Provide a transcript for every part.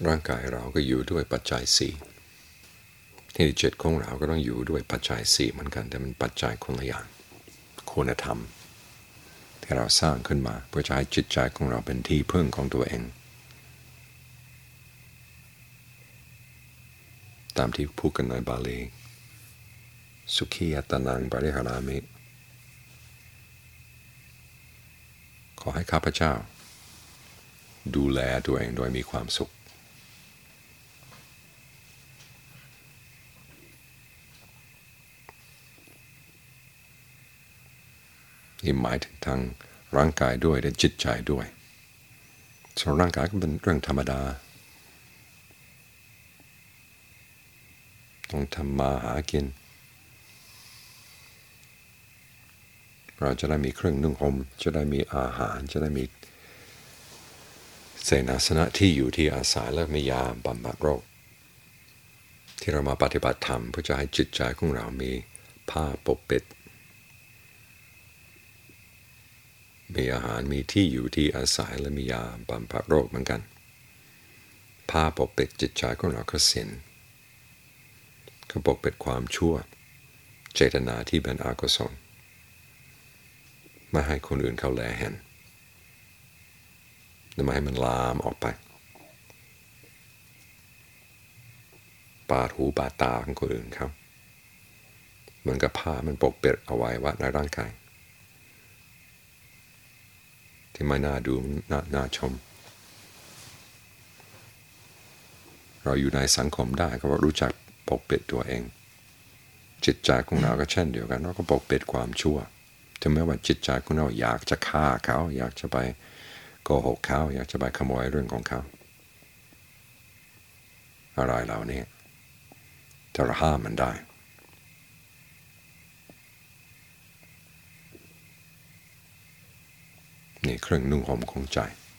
ร่างกายเราก็อยู่ด้วยปัจจัยสี่ที่จิตของเราก็ต้องอยู่ด้วยปัจจัยสี่เหมือนกันแต่มันปัจจัยคนละอย่างคุณธรรมที่เราสร้างขึ้นมาเพื่อจะให้จิตใจของเราเป็นที่พึ่งของตัวเองตามที่พูดกันในบาลีสุขีอัตนังปริหารามิขอให้ข้าพเจ้าดูแลตัวเองโดยมีความสุขนี่หมายถึงทางร่างกายด้วยและจิตใจด้วยส่วนร่างกายก็เป็นเรื่องธรรมดาต้องทำมาหากินเราจะได้มีเครื่องนุ่งห่มจะได้มีอาหารจะได้มีเสนาสนะที่อยู่ที่อาศัยและมียาบำบัดโรคที่เรามาปฏิบัติธรรมเพื่อจะให้จิตใจของเรามีผ้าปกปิดมีอาหารมีที่อยู่ที่อาศัยและมียาบำบัดโรคเหมือนกันผ้าปกปิดจิตใจของเราก็ศีลก็ปกปิดความชั่วเจตนาที่เป็นอกุศลไม่ให้คนอื่นเขาแลเห็นไม่ให้มันลามออกไปปาดหูปาดตาของคนอื่นเขาเหมือนกับผ้ามันปกปิดเอาไว้ว่าในร่างกายที่ไม่น่าดูน่าชมเราอยู่ในสังคมได้ก็รู้จักปกปิดตัวเองจิตใจของเราก็เช่นเดียวกันเราก็ปกปิดความชั่วถึงแม้ว่าจิตใจของเราอยากจะฆ่าเขาอยากจะไปโกหกเขาอยากจะไปขโมยเรื่องของเขาอะไรเหล่านี้จะห้ามมันได้นี่เครื่องนุ่งห่มของใจ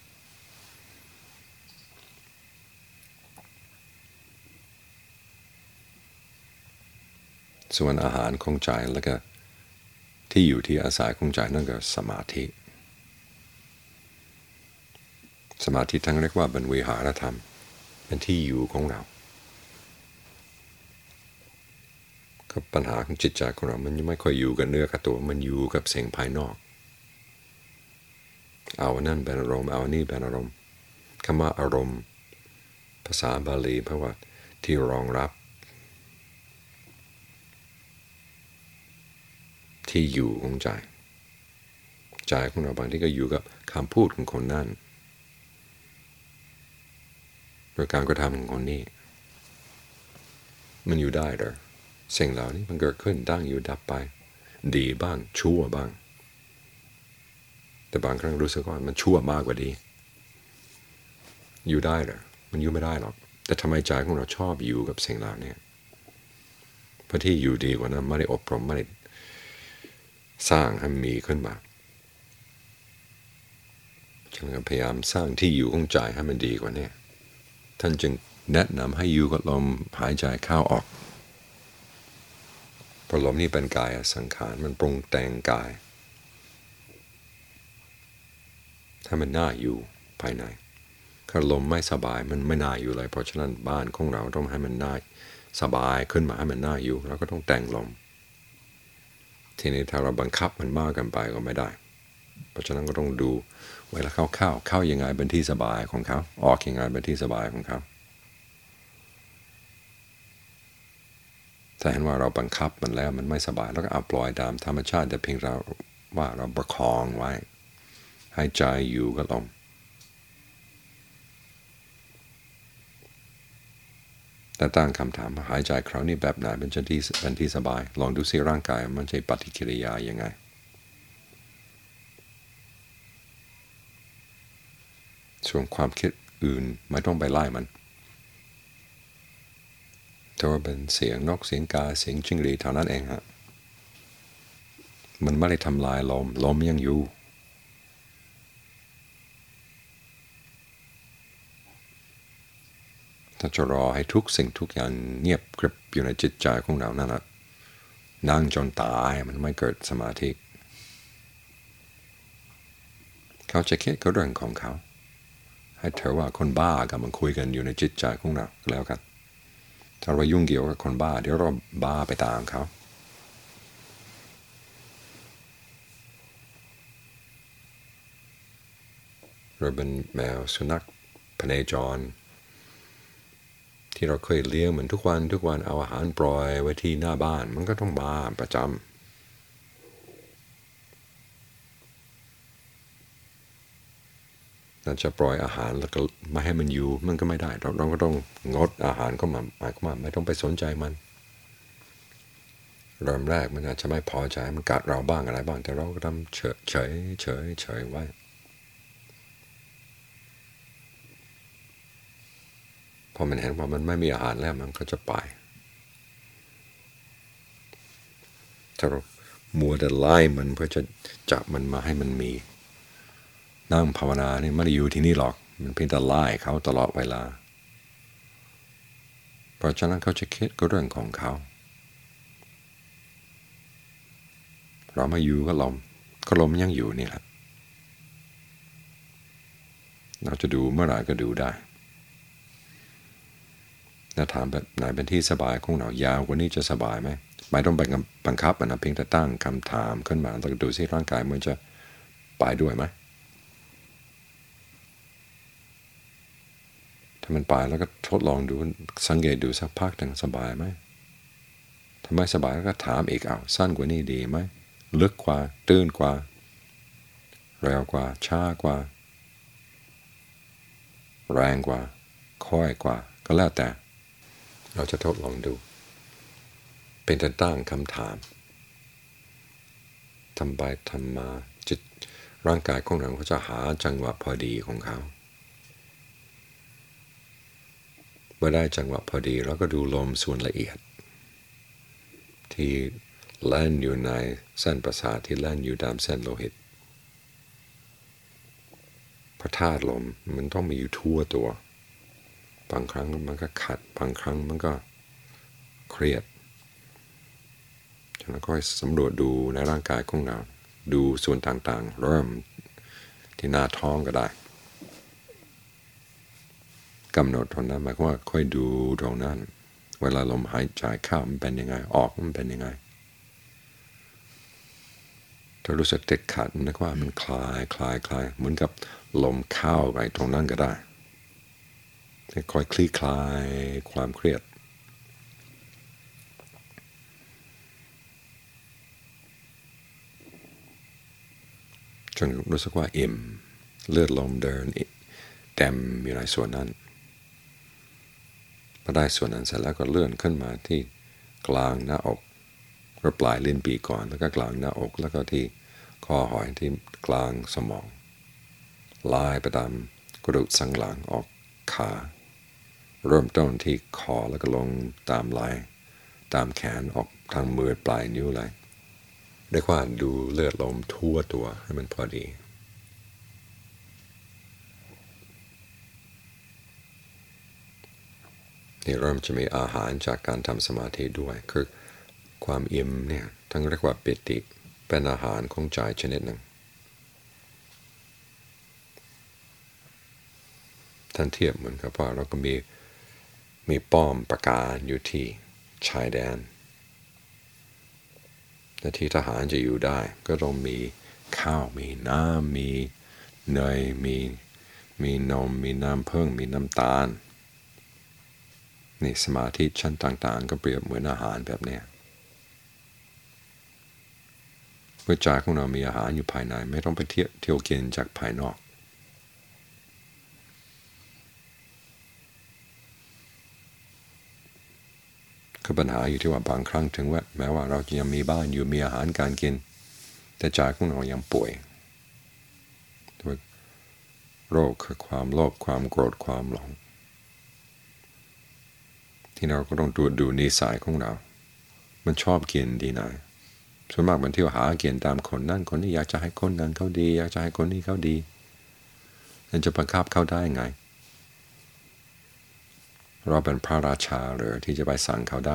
ส่วนอาหารของใจแล้วก็ที่อยู่ที่อาศัยของใจนั่นก็สมาธิสมาธิทั้งเรียกว่าเป็นวิหารธรรมเป็นที่อยู่ของเราก็ปัญหาของจิตใจของเรามันไม่ค่อยอยู่กับเนื้อกับตัวมันอยู่กับสิ่งภายนอกเอานั่นเป็นอารมณ์เอานี่เป็นอารมณ์คำว่าอารมณ์ภาษาบาลีแปลว่าที่รองรับที่อยู่ของใจใจของเราบางทีก็อยู่กับคำพูดของคนนั้นหรือการกระทำของคนนี้มันอยู่ได้หรอสิ่งเหล่านี้มันเกิดขึ้นตั้งอยู่ดับไปดีบ้างชั่วบ้างแต่บางครั้งรู้สึกว่ามันชั่วมากกว่าดีอยู่ได้หรอมันอยู่ไม่ได้หรอกแต่ทำไมใจของเราชอบอยู่กับสิ่งเหล่านี้เพราะที่อยู่ดีกว่านั้นไม่ได้อบรมไม่ได้สร้างให้มีขึ้นมาฉันก็พยายามสร้างที่อยู่ของใจให้มันดีกว่านี้ท่านจึงแนะนำให้อยู่กับลมหายใจเข้าออกเพราะลมนี่เป็นกายสังขารมันปรุงแต่งกายถ้ามันน่าอยู่ภายในถ้าลมไม่สบายมันไม่น่าอยู่เลยเพราะฉะนั้นบ้านของเราต้องให้มันน่าสบายขึ้นมาให้มันน่าอยู่เราก็ต้องแต่งลมทีนี้ถ้าเราบังคับมันมากเกินไปก็ไม่ได้เพราะฉะนั้นก็ต้องดูเวลาเข้ายังไงเป็นที่สบายของเขาออกยังไงเป็นที่สบายของเขาถ้าเห็นว่าเราบังคับมันแล้วมันไม่สบายแล้วก็เอาปล่อยตามธรรมชาติแต่เพียงเราว่าเราประคองไว้ให้ใจอยู่กับลมแต่ตั้งคำถามว่าหายใจคราวนี้แบบไหนเป็นที่สบายลองดูสิร่างกายมันใช้ปฏิกิริยายังไงส่วนความคิดอื่นไม่ต้องไปไล่มันแต่ว่าเป็นเสียงนกเสียงกาเสียงจิ้งหรีดเท่านั้นเองฮะมันไม่ได้ทำลายลมยังอยู่ถ้าจะรอให้ทุกสิ่งทุกอย่างเงียบกริบอยู่ในจิตใจของเรานั่นแหละนั่งจนตายมันไม่เกิดสมาธิเขาจะคิดก็เรื่องของเขาให้เธอว่าคนบ้ากำลังคุยกันอยู่ในจิตใจของเราแล้วกันถ้าเรายุ่งเกี่ยวกับคนบ้าเดี๋ยวเราบ้าไปตามเขาเราเป็นแมวสุนัขพเนจรที่เราเคยเลี้ยงเหมือนทุกวันเอาอาหารปล่อยไว้ที่หน้าบ้านมันก็ต้องบ้าประจำเราจะปล่อยอาหารแล้วก็ไม่ให้มันอยู่มันก็ไม่ได้เราก็ต้องงดอาหารก็หมายความว่าไม่ต้องไปสนใจมันเริ่มแรกมันอาจจะไม่พอใจมันกัดเราบ้างอะไรบ้างแต่เราก็ทำเฉยไว้พอมันเห็นว่ามันไม่มีอาหารแล้วมันก็จะไปถ้าเรามัวแต่ไล่มันเพื่อจะจับมันมาให้มันมีนั่งภาวนานี่ไม่ได้อยู่ที่นี่หรอกมันเพียงแต่ไล่เขาตลอดเวลาเพราะฉะนั้นเขาจะคิดก็เรื่องของเขาเรามาอยู่ก็ลมยังอยู่นี่แหละเราจะดูเมื่อไหร่ก็ดูได้ถ้าถามแบบไหนเป็นที่สบายของเรายาวกว่านี้จะสบายไหมไม่ต้องไปบังคับนะเพียงแต่ตั้งคำถามขึ้นมาแล้วดูสิร่างกายมันจะไปด้วยไหมถ้ามันไปแล้วก็ทดลองดูสังเกตดูสักพักหนึ่งสบายไหมถ้าไม่สบายก็ถามอีกสั้นกว่านี้ดีไหมลึกกว่าตื้นกว่าเร็วกว่าช้ากว่าแรงกว่าค่อยกว่าก็แล้วแต่เราจะทดลองดูเป็นแต่ตั้งคำถามทำไปทำมาจิตร่างกายของเราก็จะหาจังหวะพอดีของเขาเมื่อได้จังหวะพอดีเราก็ดูลมส่วนละเอียดที่แล่นอยู่ในเส้นประสาทที่แล่นอยู่ตามเส้นโลหิตพระธาตุลมมันต้องมีอยู่ทั่วตัวบางครั้งมันก็ขัดบางครั้งมันก็เครียดฉะนั้นค่อยสำรวจดูในร่างกายของเราดูส่วนต่างๆเริ่มที่หน้าท้องก็ได้กำหนดตรงนั้นหมายความว่าค่อยดูตรงนั้นเวลาลมหายใจเข้ามันเป็นยังไงออกมันเป็นยังไงถ้ารู้สึกติดขัดนึกว่ามันคลายเหมือนกับลมเข้าไปตรงนั้นก็ได้ค่อยคลี่คลายความเครียดจนรู้สึกว่าอิ่มเลือดลมเดินเต็มอยู่ในส่วนนั้นพอได้ส่วนนั้นเสร็จแล้วก็เลื่อนขึ้นมาที่กลางหน้าอกหรือปลายลิ้นปีก่อนแล้วก็กลางหน้าอกแล้วก็ที่ข้อหอยที่กลางสมองลายไปตามกระดูกสันหลังออกขาเริ่มต้นที่คอแล้วก็ลงตามไหล่ตามแขนออกทางมือปลายนิ้วไหล่เรียกว่าดูเลือดลมทั่วตัวให้มันพอดีนี่เริ่มจะมีอาหารจากการทำสมาธิด้วยคือความอิ่มเนี่ยทั้งเรียกว่าปิติเป็นอาหารของใจชนิดหนึ่งท่านเทียบเหมือนกับว่าเราก็มีป้อมปราการอยู่ที่ชายแดนและที่ทหารจะอยู่ได้ก็ต้องมีข้าวมีน้ำมีเนยมีนมมีน้ำผึ้งมีน้ำตาลนี่สมาธิชั้นต่างๆก็เปรียบเหมือนอาหารแบบนี้เมื่อใจของเรามีอาหารอยู่ภายในไม่ต้องไปเที่ยวกินจากภายนอกคือปัญหาอยู่ที่ว่าบางครั้งถึงว่าแม้ว่าเราจะยังมีบ้านอยู่มีอาหารการกินแต่ใจของเรายังป่วยด้วยโรคคือความโลภความโกรธความหลงที่เราก็ต้องตรวจดูนิสัยของเรามันชอบกินดีนะส่วนมากมันเที่ยวหากินตามคนนั่นคนนี้อยากจะให้คนนั้นเขาดีอยากจะให้คนนี้เขาดีนั่นจะบังคับเขาได้ไงเราเป็นพระราชาหรือที่จะไปสั่งเขาได้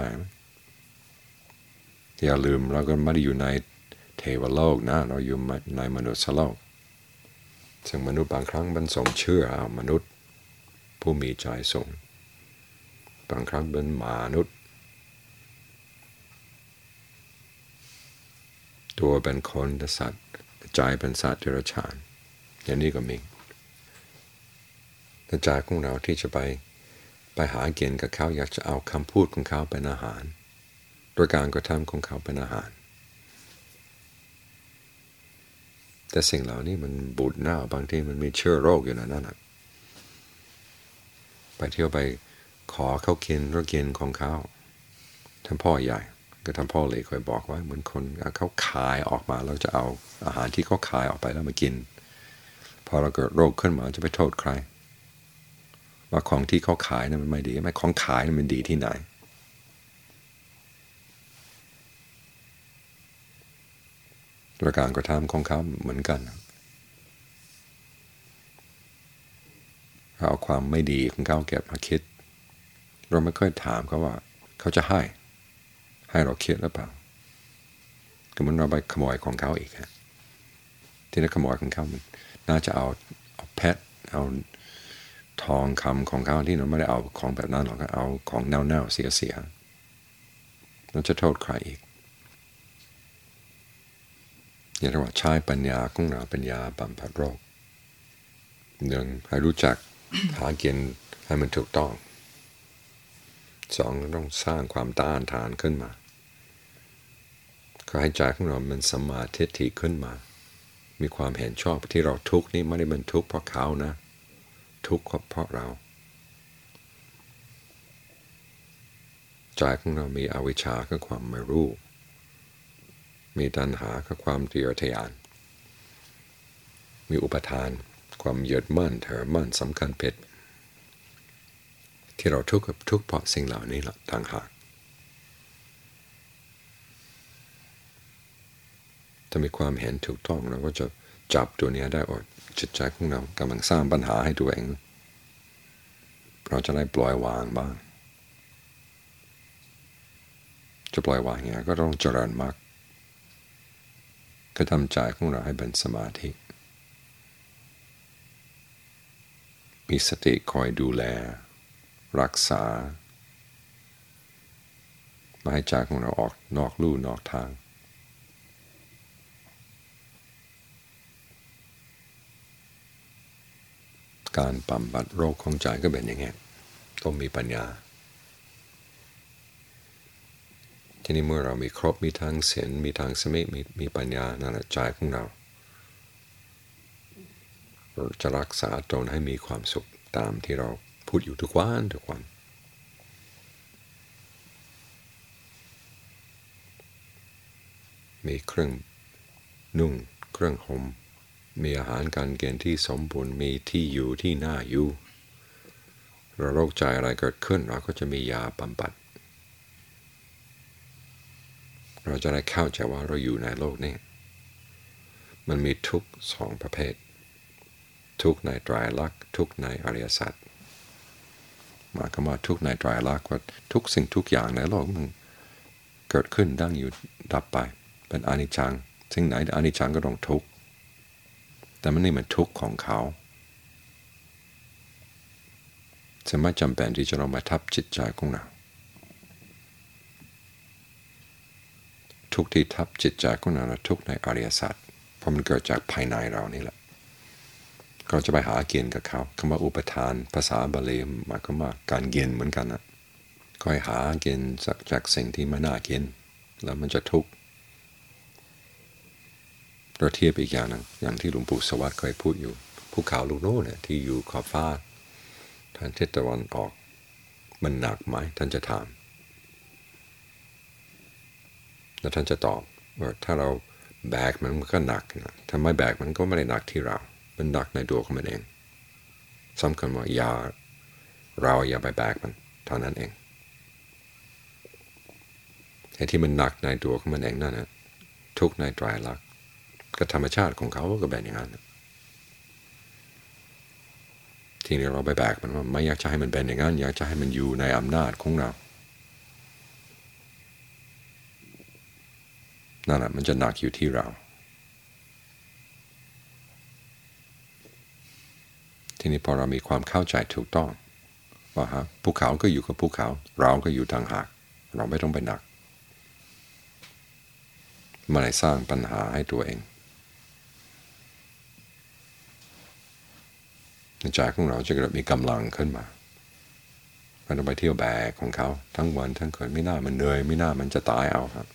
อย่าลืมเราก็ไม่ได้อยู่ในเทวโลกนะเราอยู่ในมนุษย์โลกซึ่งมนุษย์บางครั้งมันส่งเชื่อมนุษย์ผู้มีใจสูงบางครั้งเป็นมนุษย์ตัวเป็นคนแต่สัตว์ใจเป็นสัตว์เดรัจฉานอย่างนี้ก็มีแต่ใจของเราที่จะไปหาเกินกับเขาอยากจะเอาคำพูดของเขาเป็นอาหารโดยการกระทำของเขาเป็นอาหารแต่สิ่งเหล่านี้มันบูดเน่าบางทีมันมีเชื้อโรคอยู่ในนั้นไปเที่ยวไปขอเขากินก็กินของเขาท่านพ่อใหญ่ก็ท่านพ่อเลยเคยบอกว่าเหมือนคนเขาขายออกมาแล้วจะเอาอาหารที่เขาขายออกไปแล้วมากินพอเราเกิดโรคขึ้นมาจะไปโทษใครว่าของที่เขาขายนั้นมันไม่ดีไม่ของขายนั้นมันดีที่ไหนประการกระทำของเขาเหมือนกันเอาความไม่ดีของเขาเก็บมาคิดเราไม่ค่อยถามเขาว่าเขาจะให้เราคิดหรือเปล่าก็มันเราไปขโมยของเขาอีกที่ได้ขโมยของเขามันน่าจะเอาเพชรเอาทองคำของเขาที่เราไม่ได้เอาของแบบนั้นหรอกเอาของเน่าๆเสียเราจะโทษใครอีกอย่างที่ว่าใช้ปัญญาของเราปัญญาบำบัดโรคหนึ่งให้รู้จักหากินให้มันถูกต้องสองต้องสร้างความต้านทานขึ้นมาก็ให้ใจของเรามันสัมมาทิฏฐิขึ้นมามีความเห็นชอบที่เราทุกข์นี่ไม่ได้เป็นทุกข์เพราะเขานะทุกข์เพราะเราใจของเรามีอวิชชาคือความไม่รู้มีตัณหาคือความทะเยอทะยานมีอุปทานความยึดมั่นถือมั่นสำคัญผิดที่เราทุกข์เพราะสิ่งเหล่านี้ต่างหากถ้ามีความเห็นถูกต้องเราก็จะจับตัวนี้ได้ว่าจิตใจของเรากำลังสร้างปัญหาให้ตัวเองเราจะได้ปล่อยวางบ้างจะปล่อยวางอย่างไรก็ต้องเจริญมรรคก็ทำใจของเราให้เป็นสมาธิมีสติคอยดูแลรักษาไม่ให้ใจของเราออกนอกลู่นอกทางการบำบัดโรคของใจก็เป็นอย่างนี้ต้องมีปัญญาทีนี้เมื่อเรามีครบมีทางศีลมีทางสมิมีปัญญานั่นแหละใจของเราจะรักษาตนให้มีความสุขตามที่เราพูดอยู่ทุกวันมีเครื่องนุ่งเครื่องห่มมีอาหารการกินที่สมบูรณ์มีที่อยู่ที่น่าอยู่เราโรคใจอะไรเกิดขึ้นเราก็จะมียาบำบัดเราจะได้เข้าใจว่าเราอยู่ในโลกนี้มันมีทุกข์สองประเภททุกข์ในไตรลักษณ์ทุกข์ในอริยสัจหมายความว่าทุกข์ในไตรลักษณ์ว่าทุกสิ่งทุกอย่างในโลกมันเกิดขึ้นตั้งอยู่ดับไปเป็นอนิจจังสิ่งไหนอนิจจังก็ต้องทุกข์แต่มันนี่มันทุกข์ของเขาจะไม่จำเป็นที่จะต้องมาทับจิตใจของเราทุกข์ที่ทับจิตใจของเราทุกข์ในอริยสัจเพราะมันเกิดจากภายในเรานี่แหละเราจะไปหาเกินกับเขาคำว่าอุปทานภาษาบาลีหมายความว่าการเกินเหมือนกันนะคอยหาเกินจากสิ่งที่ไม่น่าเกินแล้วมันจะทุกข์เราเทียบอีกอย่างนึงอย่างที่หลวงปู่สวัสดิ์เคยพูดอยู่ภูเขาลูกโน่เนี่ยที่อยู่ขอบฟ้าทางทิศตะวันออกมันหนักไหมท่านจะถามแล้วท่านจะตอบว่าถ้าเราแบกมันก็หนักนะถ้าไม่แบกมันก็ไม่ได้หนักที่เรามันหนักในตัวของมันเองสำคัญว่าเราอย่าไปแบกมันเท่านั้นเองไอ้ที่มันหนักในตัวของมันเองนั่นนะทุกข์ในไตรลักษณ์ก็ธรรมชาติของเขาก็เป็นอย่างนั้นทีนี้เราไปแบกมันว่าไม่อยากจะให้มันเป็นอย่างนั้นอยากจะให้มันอยู่ในอำนาจของเรานั่นแหละมันจะหนักอยู่ที่เราทีนี้พอเรามีความเข้าใจถูกต้องว่าฮะภูเขาก็อยู่กับภูเขาเราก็อยู่ต่างหากเราไม่ต้องไปหนักไม่ได้สร้างปัญหาให้ตัวเองใจของเราจะเกิดมีกำลังขึ้นมาไม่ต้องไปเที่ยวแบกของเขาทั้งวันทั้งคืนไม่น่ามันเหนื่อยไม่น่ามันจะตายเอาครับ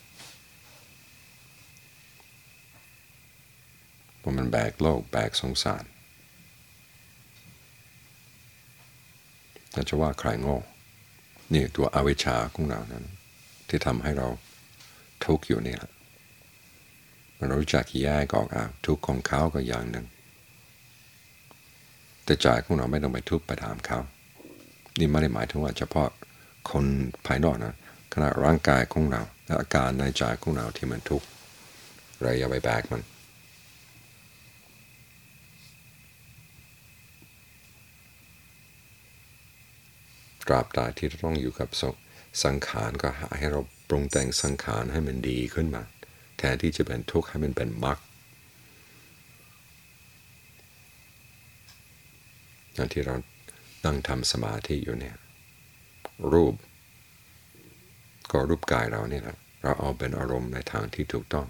เพราะมันแบกโลกแบกสงสารจะว่าใครโง่นี่ตัวอวิชชาของเรานั้นที่ทำให้เราทุกข์อยู่นี่แหละมันรู้จักแยกออกทุกข์ของเขาก็อย่างหนึ่งแต่ใจของเราไม่ต้องไปทุกข์ไปตามเขานี่ไม่ได้หมายถึงว่าเฉพาะคนภายนอกนะขณะร่างกายของเราและอาการในใจของเราที่มันทุกข์เราอย่าไปแบกมันตราบใดที่เราต้องอยู่กับสังขารก็หาให้เราปรุงแต่งสังขารให้มันดีขึ้นมาแทนที่จะเป็นทุกข์ให้มันเป็นมรรคอย่างที่เรานั่งทำสมาธิอยู่เนี่ยรูปก็รูปกายเราเนี่ยแหละเราเอาเป็นอารมณ์ในทางที่ถูกต้อง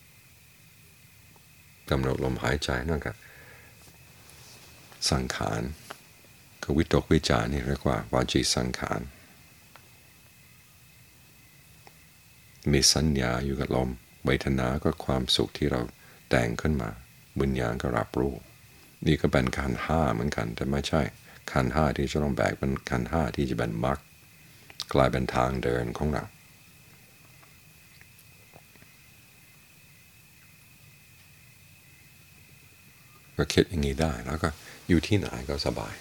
กำหนดลมหายใจนั่นก็สังขารคือวิตกวิจารนี่เรียกว่าวาจีสังขารมีสัญญาอยู่กับลมเวทนาก็ความสุขที่เราแต่งขึ้นมาวิญญาณก็รับรู้นี่ก็เป็นขันธ์ห้าเหมือนกันแต่ไม่ใช่ขันธ์ห้าที่จะต้องแบกเป็นขันธ์ห้าที่จะเป็นมรรคกลายเป็นทางเดินของเราก็คิดอย่างนี้ได้แล้วก็อยู่ที่ไหนก็สบาย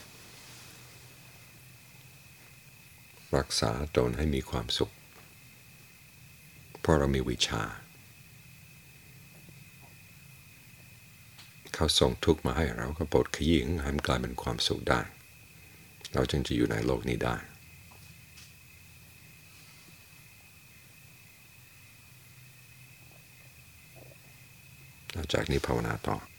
รักษาตนให้มีความสุขเพราะเรามีวิชาเขาส่งทุกข์มาให้เราก็ปลดขยี้ให้มันกลายเป็นความสุขได้เราจึงจะอยู่ในโลกนี้ได้หลังจากนี้ภาวนาต่อ